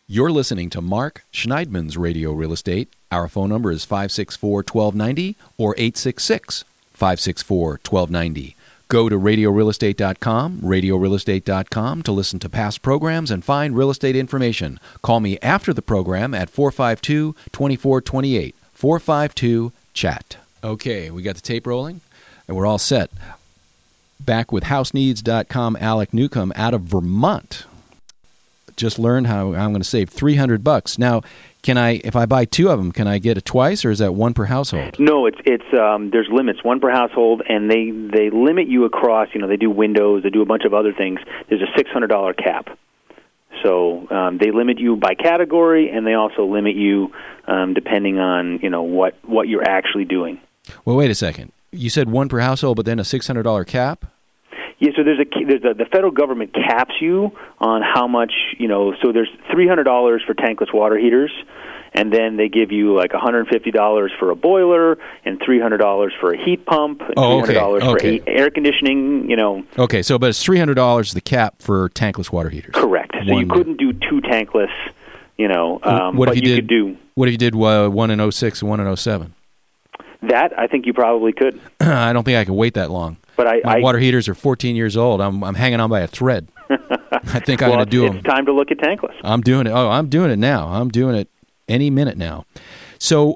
You're listening to Mark Schneidman's Radio Real Estate. Our phone number is 564-1290 or 866-564-1290. Go to radiorealestate.com, radiorealestate.com to listen to past programs and find real estate information. Call me after the program at 452-2428, 452-CHAT. Okay, we got the tape rolling, and we're all set. Back with HouseNeeds.com, Alec Newcomb out of Vermont. Just learned how I'm going to save $300. Now, can I, if I buy two of them, can I get it twice, or is that one per household? No, it's there's limits, one per household, and they limit you across. You know, they do windows, they do a bunch of other things. There's a $600 cap, so they limit you by category, and they also limit you depending on what you're actually doing. Well, wait a second. You said one per household, but then a $600 cap. Yeah, so the federal government caps you on how much, so there's $300 for tankless water heaters, and then they give you like $150 for a boiler and $300 for a heat pump and $300 for air conditioning, Okay, so but it's $300 the cap for tankless water heaters. Correct. So you couldn't do two tankless, what if you could do. What if you did one in 06 and one in 07? That, I think you probably could. I don't think I can wait that long. But my water heaters are 14 years old. I'm hanging on by a thread. I think I'm going to do them. It's time to look at tankless. I'm doing it. Oh, I'm doing it now. I'm doing it any minute now. So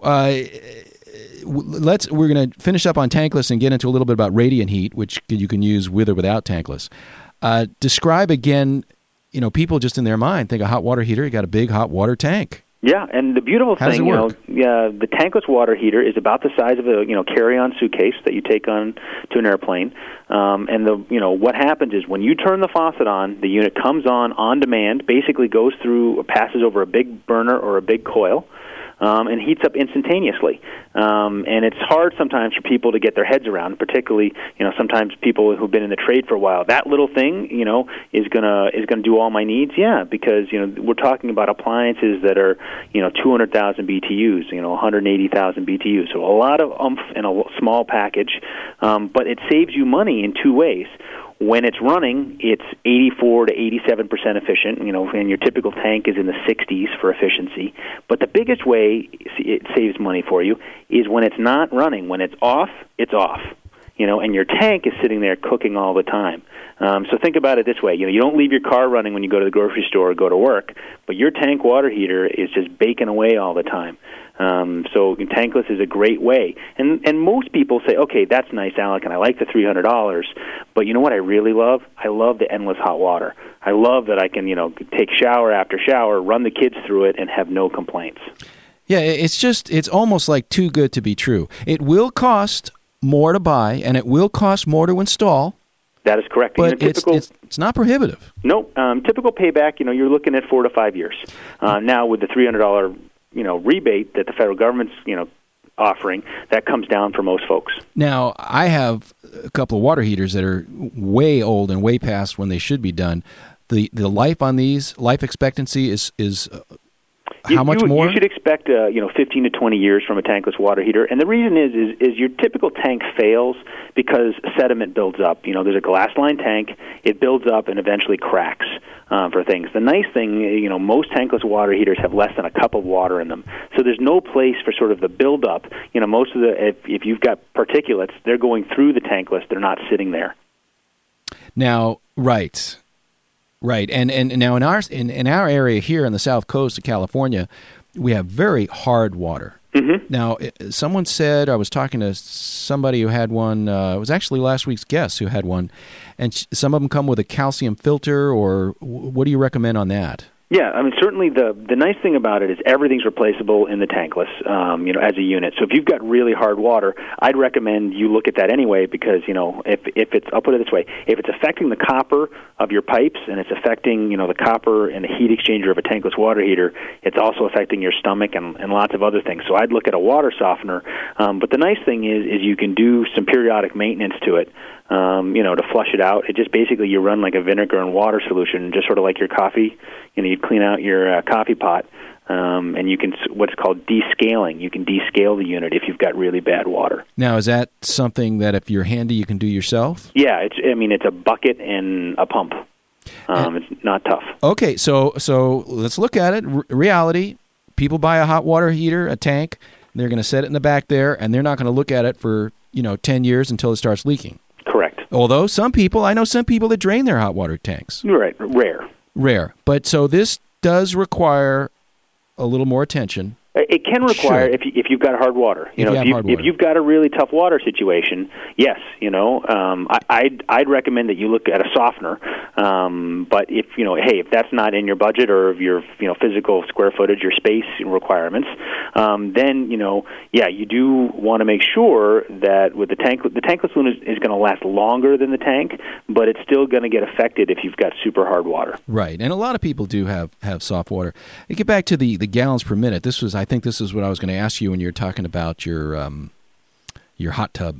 we're going to finish up on tankless and get into a little bit about radiant heat, which you can use with or without tankless. Describe again. People just in their mind think a hot water heater. You got a big hot wader tank. Yeah, and the beautiful thing, the tankless water heater is about the size of a carry-on suitcase that you take on to an airplane. And what happens is when you turn the faucet on, the unit comes on demand, basically goes through, passes over a big burner or a big coil, and heats up instantaneously. And it's hard sometimes for people to get their heads around, particularly, sometimes people who've been in the trade for a while. That little thing, is gonna do all my needs. Yeah, because we're talking about appliances that are 200,000 BTUs, 180,000 BTUs. So a lot of oomph in a small package, but it saves you money in two ways. When it's running, it's 84 to 87% efficient, and your typical tank is in the 60s for efficiency. But the biggest way it saves money for you is when it's not running. When it's off, and your tank is sitting there cooking all the time. So think about it this way. You don't leave your car running when you go to the grocery store or go to work, but your tank water heater is just baking away all the time. So tankless is a great way. And most people say, okay, that's nice, Alec, and I like the $300, but you know what I really love? I love the endless hot water. I love that I can, take shower after shower, run the kids through it, and have no complaints. Yeah, it's almost like too good to be true. It will cost more to buy, and it will cost more to install. That is correct. But it's not prohibitive. No, typical payback, you're looking at 4 to 5 years. Now with the $300 rebate that the federal government's, offering, that comes down for most folks. Now, I have a couple of water heaters that are way old and way past when they should be done. The life on these, life expectancy is how much more? You should expect 15 to 20 years from a tankless water heater, and the reason is your typical tank fails because sediment builds up. There's a glass-lined tank, it builds up and eventually cracks for things. The nice thing, most tankless water heaters have less than a cup of water in them, so there's no place for sort of the buildup. Most of if you've got particulates, they're going through the tankless, they're not sitting there. Now, right. And now in our area here on the south coast of California, we have very hard water. Mm-hmm. Now, someone said, I was talking to somebody who had one, it was actually last week's guest who had one, and some of them come with a calcium filter, or what do you recommend on that? Yeah, I mean, certainly the nice thing about it is everything's replaceable in the tankless, as a unit. So if you've got really hard water, I'd recommend you look at that anyway because, if it's, I'll put it this way, if it's affecting the copper of your pipes and it's affecting, the copper and the heat exchanger of a tankless water heater, it's also affecting your stomach and lots of other things. So I'd look at a water softener. But the nice thing is you can do some periodic maintenance to it. To flush it out. It just basically you run like a vinegar and water solution, just sort of like your coffee. You clean out your coffee pot, and you can what's called descaling. You can descale the unit if you've got really bad water. Now, is that something that if you're handy, you can do yourself? Yeah, it's a bucket and a pump. It's not tough. Okay, so let's look at it. Reality, people buy a hot water heater, a tank, they're going to set it in the back there, and they're not going to look at it for 10 years until it starts leaking. Correct. Although I know some people that drain their hot water tanks. Right, rare. But so this does require a little more attention. It can require if you've got hard water. If you've got a really tough water situation, yes. I'd recommend that you look at a softener. But if that's not in your budget or your physical square footage, your space requirements, then you do want to make sure that with the tankless loon is going to last longer than the tank, but it's still going to get affected if you've got super hard water. Right, and a lot of people do have soft water. To get back to the gallons per minute, I think this is what I was going to ask you when you were talking about your hot tub.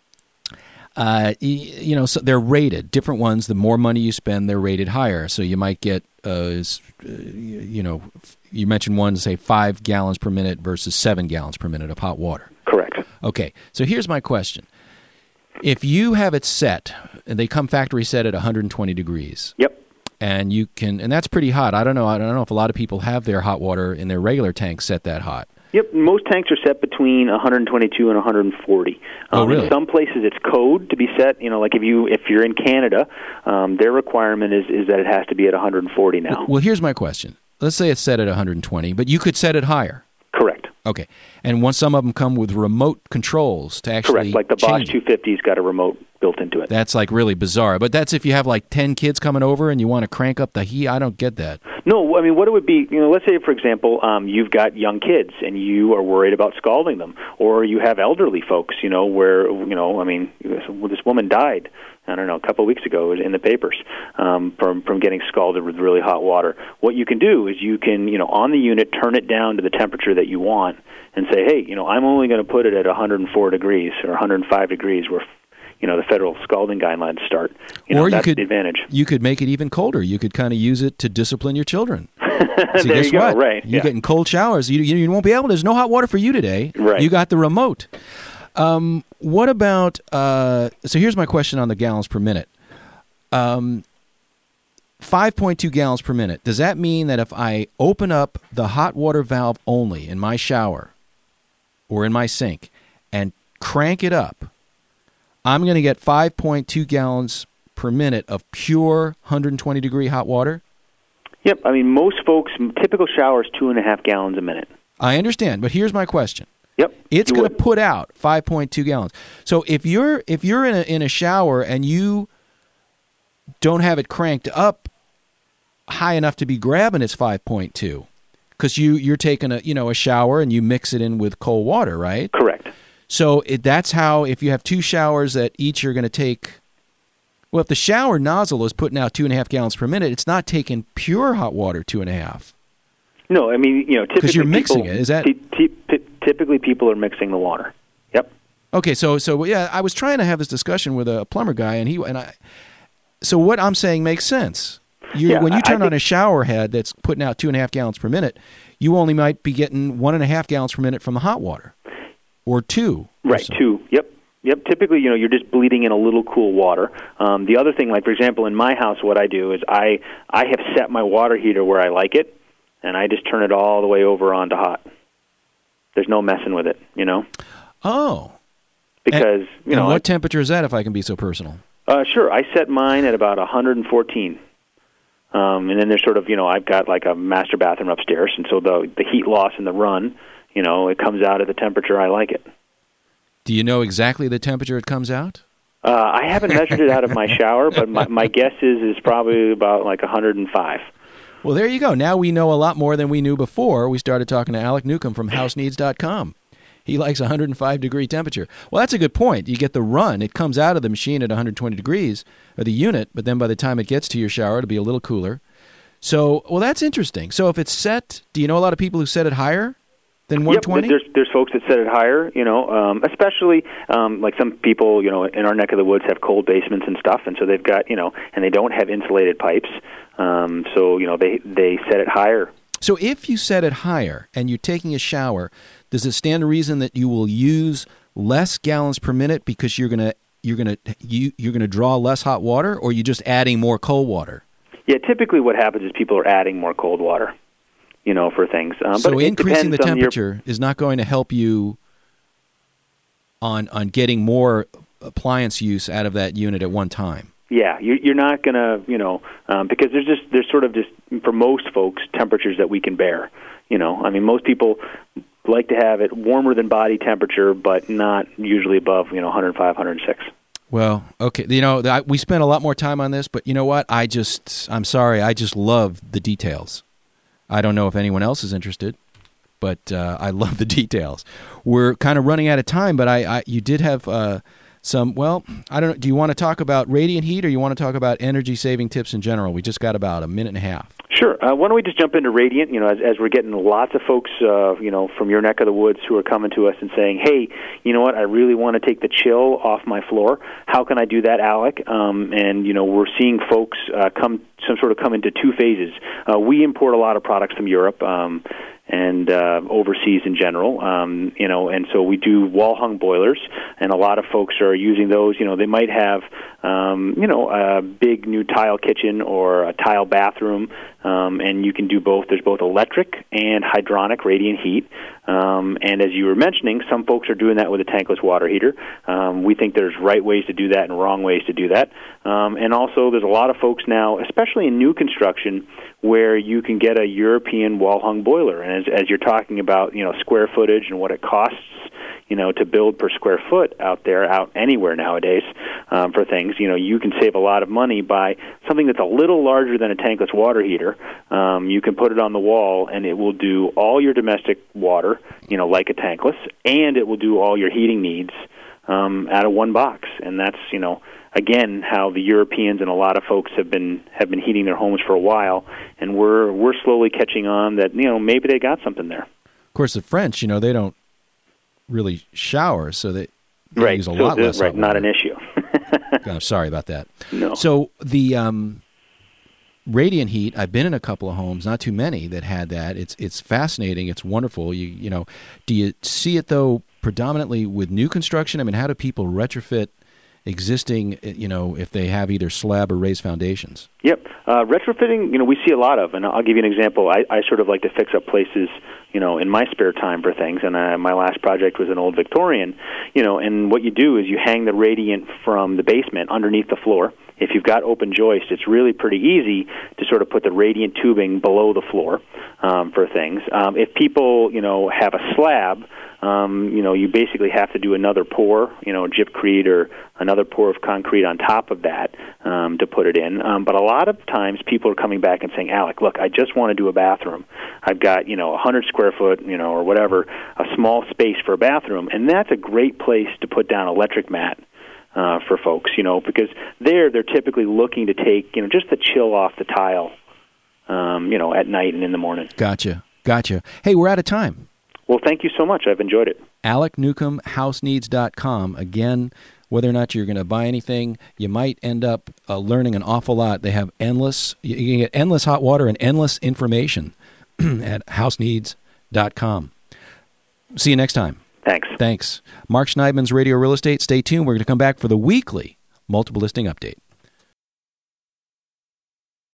So they're rated. Different ones, the more money you spend, they're rated higher. So you might get, you mentioned one, say 5 gallons per minute versus 7 gallons per minute of hot water. Correct. Okay, so here's my question. If you have it set, and they come factory set at 120 degrees. Yep. And and that's pretty hot. I don't know if a lot of people have their hot water in their regular tanks set that hot. Yep, most tanks are set between 122 and 140. Oh, really? In some places, it's code to be set. Like if you're in Canada, their requirement is that it has to be at 140 now. Well, here's my question. Let's say it's set at 120, but you could set it higher. Correct. Okay, and some of them come with remote controls to actually correct. Like the Bosch 250's got a remote built into it. That's like really bizarre. But that's if you have like 10 kids coming over and you want to crank up the heat. I don't get that. No, I mean, what it would be, let's say, for example, you've got young kids and you are worried about scalding them, or you have elderly folks, where, this woman died, I don't know, a couple of weeks ago in the papers from getting scalded with really hot water. What you can do is you can, on the unit, turn it down to the temperature that you want and say, hey, I'm only going to put it at 104 degrees or 105 degrees where the federal scalding guidelines start. That's the advantage. You could make it even colder. You could kind of use it to discipline your children. So there you go, what? Right. You're getting cold showers. You won't be able to. There's no hot water for you today. Right. You got the remote. What about, so here's my question on the gallons per minute. 5.2 gallons per minute. Does that mean that if I open up the hot water valve only in my shower or in my sink and crank it up, I'm going to get 5.2 gallons per minute of pure 120-degree hot water? Yep. I mean, most folks, typical shower is 2.5 gallons a minute. I understand, but here's my question. Yep. It's going to put out 5.2 gallons. So if you're in a shower and you don't have it cranked up high enough to be grabbing its 5.2, because you're taking a shower and you mix it in with cold water, right? Correct. So that's how, if you have 2 showers that each are going to take, well, if the shower nozzle is putting out 2.5 gallons per minute, it's not taking pure hot water 2.5. No, I mean, typically because you're mixing it. Is that typically people are mixing the water? Yep. Okay, so yeah, I was trying to have this discussion with a plumber guy, and so what I'm saying makes sense. When you turn on a shower head that's putting out 2.5 gallons per minute, you only might be getting 1.5 gallons per minute from the hot water, or 2. Right, 2. Yep. Typically, you're just bleeding in a little cool water. The other thing, like for example, in my house, what I do is I have set my water heater where I like it, and I just turn it all the way over onto hot. There's no messing with it, Oh. Because, and what temperature is that, if I can be so personal? Sure. I set mine at about 114. And then there's sort of, I've got like a master bathroom upstairs, and so the heat loss in the run, it comes out at the temperature I like it. Do you know exactly the temperature it comes out? I haven't measured it out of my shower, but my guess is probably about like 105. Well, there you go. Now we know a lot more than we knew before we started talking to Alec Newcomb from HouseNeeds.com. He likes 105-degree temperature. Well, that's a good point. You get the run. It comes out of the machine at 120 degrees, or the unit, but then by the time it gets to your shower, it'll be a little cooler. So, well, that's interesting. So if it's set, do you know a lot of people who set it higher than 120? Yep, there's folks that set it higher, especially like some people, in our neck of the woods have cold basements and stuff, and so they've got, and they don't have insulated pipes, so, they set it higher. So if you set it higher and you're taking a shower, does it stand to reason that you will use less gallons per minute because you're gonna draw less hot water, or are you just adding more cold water? Yeah, typically what happens is people are adding more cold water, for things. So increasing the temperature is not going to help you on getting more appliance use out of that unit at one time. Yeah, you're not going to, because there's sort of just, for most folks, temperatures that we can bear. Most people like to have it warmer than body temperature, but not usually above, 105, 106. Well, okay. We spent a lot more time on this, but you know what? I'm sorry. I just love the details. I don't know if anyone else is interested, but I love the details. We're kind of running out of time, but you did have some, well, I don't know. Do you want to talk about radiant heat, or you want to talk about energy-saving tips in general? We just got about a minute and a half. Sure. Why don't we just jump into radiant? As we're getting lots of folks, from your neck of the woods who are coming to us and saying, "Hey, you know what? I really want to take the chill off my floor. How can I do that, Alec?" And we're seeing folks come into two phases. We import a lot of products from Europe. And overseas in general, and so we do wall-hung boilers, and a lot of folks are using those. They might have, a big new tile kitchen or a tile bathroom, and you can do both. There's both electric and hydronic radiant heat, and as you were mentioning, some folks are doing that with a tankless water heater. We think there's right ways to do that and wrong ways to do that, and also there's a lot of folks now, especially in new construction, where you can get a European wall-hung boiler. And as you're talking about, square footage and what it costs, to build per square foot out anywhere nowadays for things, you can save a lot of money by something that's a little larger than a tankless water heater. You can put it on the wall, and it will do all your domestic water, like a tankless, and it will do all your heating needs out of one box. And that's, again, how the Europeans and a lot of folks have been heating their homes for a while, and we're slowly catching on that maybe they got something there. Of course, the French, they don't really shower, so they right. use a lot less. Right, not an issue. I'm sorry about that. No. So the radiant heat, I've been in a couple of homes, not too many, that had that. It's fascinating. It's wonderful. Do you see it though predominantly with new construction? I mean, how do people retrofit existing, if they have either slab or raised foundations? Yep. Retrofitting, we see a lot of, and I'll give you an example. I sort of like to fix up places, in my spare time for things, and my last project was an old Victorian, and what you do is you hang the radiant from the basement underneath the floor. If you've got open joist, it's really pretty easy to sort of put the radiant tubing below the floor for things. If people, have a slab, you basically have to do another pour, gypcrete or another pour of concrete on top of that to put it in. But a lot of times people are coming back and saying, "Alec, look, I just want to do a bathroom. I've got, 100 square foot, or whatever, a small space for a bathroom." And that's a great place to put down electric mat for folks, because they're typically looking to take, just the chill off the tile, at night and in the morning. Gotcha. Hey, we're out of time. Well, thank you so much. I've enjoyed it. Alec Newcomb, houseneeds.com. Again, whether or not you're going to buy anything, you might end up learning an awful lot. They have you can get endless hot water and endless information at houseneeds.com. See you next time. Thanks. Mark Schneidman's Radio Real Estate. Stay tuned. We're going to come back for the weekly multiple listing update.